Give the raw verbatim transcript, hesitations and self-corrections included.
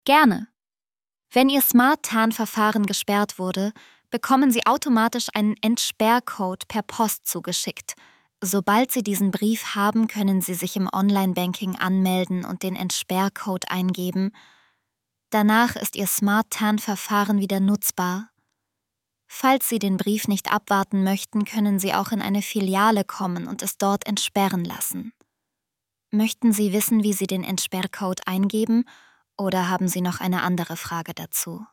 Gerne. Wenn Ihr Smart-Tarn-Verfahren gesperrt wurde, bekommen Sie automatisch einen Entsperrcode per Post zugeschickt. Sobald Sie diesen Brief haben, können Sie sich im Online-Banking anmelden und den Entsperrcode eingeben. Danach ist Ihr Smart-Tarn-Verfahren wieder nutzbar. Falls Sie den Brief nicht abwarten möchten, können Sie auch in eine Filiale kommen und es dort entsperren lassen. Möchten Sie wissen, wie Sie den Entsperrcode eingeben, oder haben Sie noch eine andere Frage dazu?